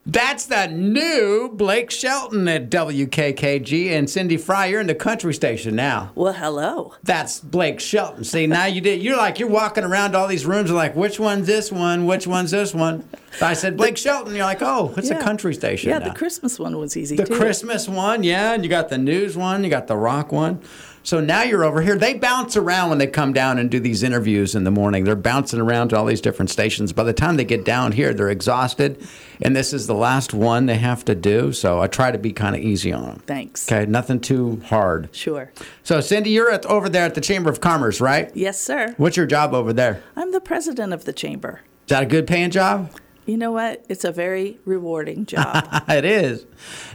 That's the new Blake Shelton at WKKG. And Cindy Fry, you're in the country station now. Well, hello. That's Blake Shelton. See, now you're walking around all these rooms and like, which one's this one? Which one's this one? I said, Blake Shelton. You're like, oh, it's a country station Yeah, now. the Christmas one was easy, too. too. The Christmas one, yeah. And you got the news one. You got the rock one. So now you're over here. They bounce around when they come down and do these interviews in the morning. They're bouncing around to all these different stations. By the time they get down here, they're exhausted. And this is the last one they have to do. So I try to be kind of easy on them. Thanks. Okay, nothing too hard. Sure. So, Cindy, you're over there at the Chamber of Commerce, right? Yes, sir. What's your job over there? I'm the president of the chamber. Is that a good paying job? You know what? It's a very rewarding job. It is.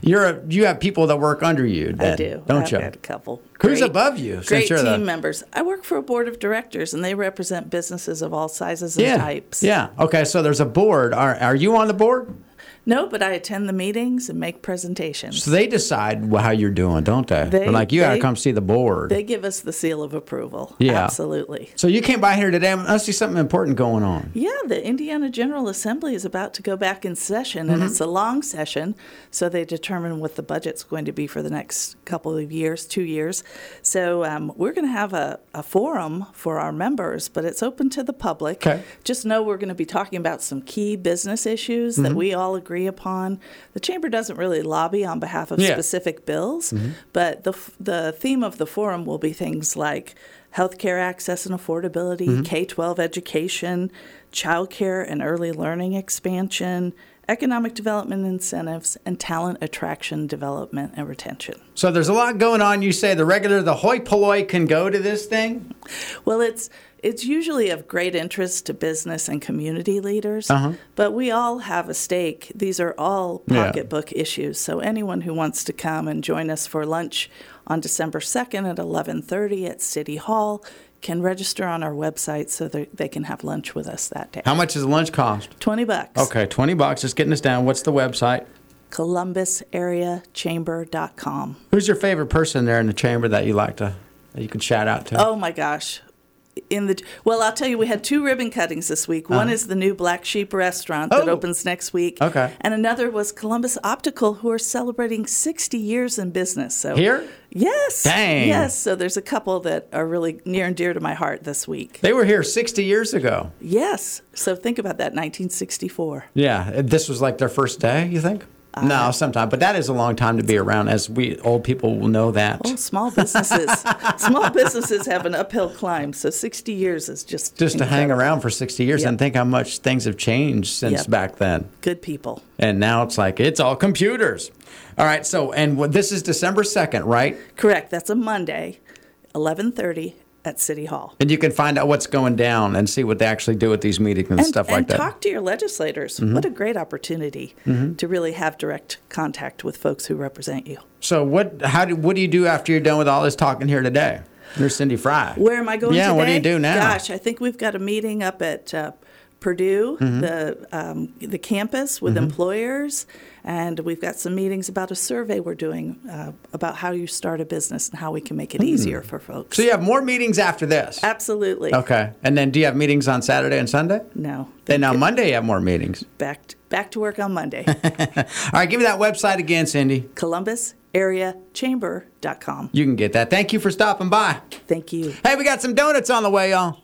You have people that work under you, then, I do. don't you? I've got a couple. Who's above you? Great Since you're team members. I work for a board of directors, and they represent businesses of all sizes and types. Yeah. Okay, so there's a board. Are you on the board? No, but I attend the meetings and make presentations. So they decide how you're doing, don't they? They're like, you got to come see the board. They give us the seal of approval. Yeah. Absolutely. So you came by here today. I must see something important going on. Yeah, the Indiana General Assembly is about to go back in session, and it's a long session, so they determine what the budget's going to be for the next couple of years, 2 years. So we're going to have a forum for our members, but it's open to the public. Okay. Just know we're going to be talking about some key business issues that we all agree upon. The Chamber doesn't really lobby on behalf of specific bills, but the theme of the forum will be things like healthcare access and affordability, K-12 education, childcare and early learning expansion, economic development incentives, and talent attraction, development, and retention. So there's a lot going on. You say the hoi polloi can go to this thing? Well, it's usually of great interest to business and community leaders, but we all have a stake. These are all pocketbook issues, so anyone who wants to come and join us for lunch on December 2nd at 11:30 at City Hall can register on our website so that they can have lunch with us that day. How much does lunch cost? $20. Okay, $20. Just getting us down. What's the website? ColumbusAreaChamber.com. Who's your favorite person there in the chamber that you could shout out to? Oh my gosh. Well, I'll tell you, we had 2 ribbon cuttings this week. One is the new Black Sheep restaurant that opens next week. Okay. And another was Columbus Optical, who are celebrating 60 years in business. So here? Yes. Dang. Yes. So there's a couple that are really near and dear to my heart this week. They were here 60 years ago. Yes. So think about that, 1964. Yeah. This was like their first day, you think? No, sometime. But that is a long time to be around, as we old people will know that. Well, small businesses have an uphill climb, so 60 years is just to hang around for 60 years and think how much things have changed since back then. Good people. And now it's like, it's all computers. All right, so, this is December 2nd, right? Correct. That's a Monday, 11:30 at City Hall. And you can find out what's going down and see what they actually do at these meetings and stuff like that. And talk to your legislators. What a great opportunity to really have direct contact with folks who represent you. So what do you do after you're done with all this talking here today? There's Cindy Fry. Where am I going today? Yeah, what do you do now? Gosh, I think we've got a meeting up at Purdue, the campus with employers, and we've got some meetings about a survey we're doing about how you start a business and how we can make it easier for folks. So you have more meetings after this? Absolutely. Okay. And then do you have meetings on Saturday and Sunday? No. Then on Monday you have more meetings? Back to work on Monday. All right, give me that website again, Cindy. ColumbusAreaChamber.com. You can get that. Thank you for stopping by. Thank you. Hey, we got some donuts on the way, y'all.